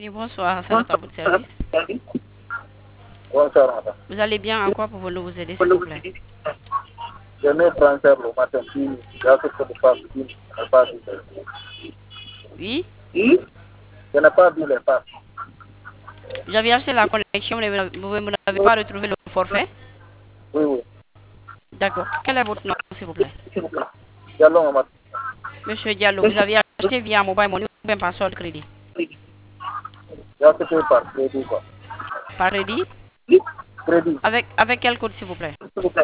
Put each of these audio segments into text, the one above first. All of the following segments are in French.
Oui, bonsoir, c'est à votre service. Bonsoir, madame. Vous allez bien? En quoi pouvons-nous vous aider, s'il vous plaît? Je mets transfert le matin, puis là, ce que je passe, je n'ai pas vu Oui? Je n'ai pas vu les passes. Vous avez acheté la connexion, mais vous n'avez pas retrouvé le forfait? Oui, oui. D'accord. Quel est votre nom, s'il vous plaît? Diallo, madame. Monsieur Diallo, vous avez acheté via mobile money ou bien par solde crédit? J'ai acheté par crédit, quoi. Par crédit? Crédit, Avec quel code, s'il vous plaît? s'il vous plaît.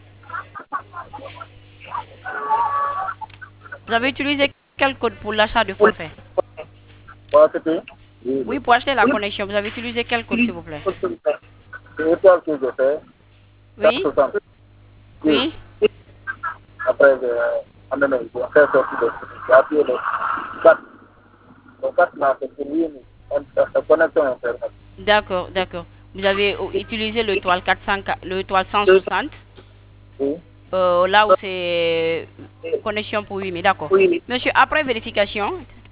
Vous avez utilisé quel code pour l'achat de forfait? Pour acheter? Oui, pour acheter la connexion, vous avez utilisé quel code, s'il vous plaît? C'est étoile que je fais. Oui? 460. Oui? Après, j'ai fait sortir de j'ai appuyé le 4. Le 4 là, c'est pour lui, une connexion Internet. D'accord, d'accord. Vous avez utilisé le étoile 400, le étoile 160, Oui. là où c'est connexion pour 8 000, d'accord. Monsieur, après vérification,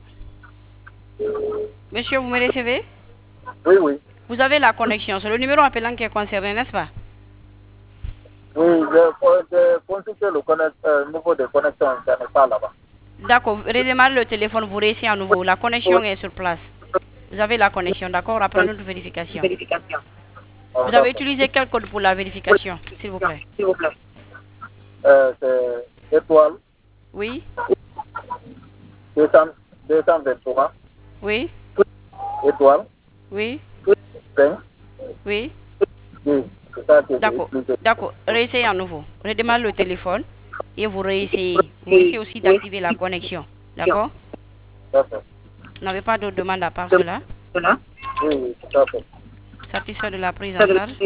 monsieur, vous me recevez? Oui, oui. Vous avez la connexion, c'est le numéro appelant qui est concerné, n'est-ce pas? Oui, j'ai consulté le niveau de connexion Internet pas là-bas. D'accord, redémarrez le téléphone, vous réessayez à nouveau, la connexion est sur place. Vous avez la connexion, d'accord, après notre vérification. Vous avez utilisé quel code pour la vérification, s'il vous plaît? S'il vous plaît. C'est étoile Oui? 223, Oui? étoile Oui? 5, Oui? 10. C'est ça que j'ai D'accord, utilisé. d'accord, réessayez à nouveau. Redémarrez le téléphone et vous réessayez. Vous essayez aussi d'activer la connexion, d'accord? D'accord. Vous n'avez pas d'autres demandes à part cela? Oui, oui, tout à fait. Satisfait de la prise en charge?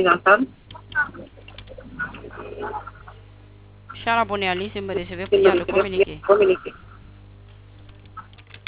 Cher abonné à l'ICE, me recevez, priez à le communiquer.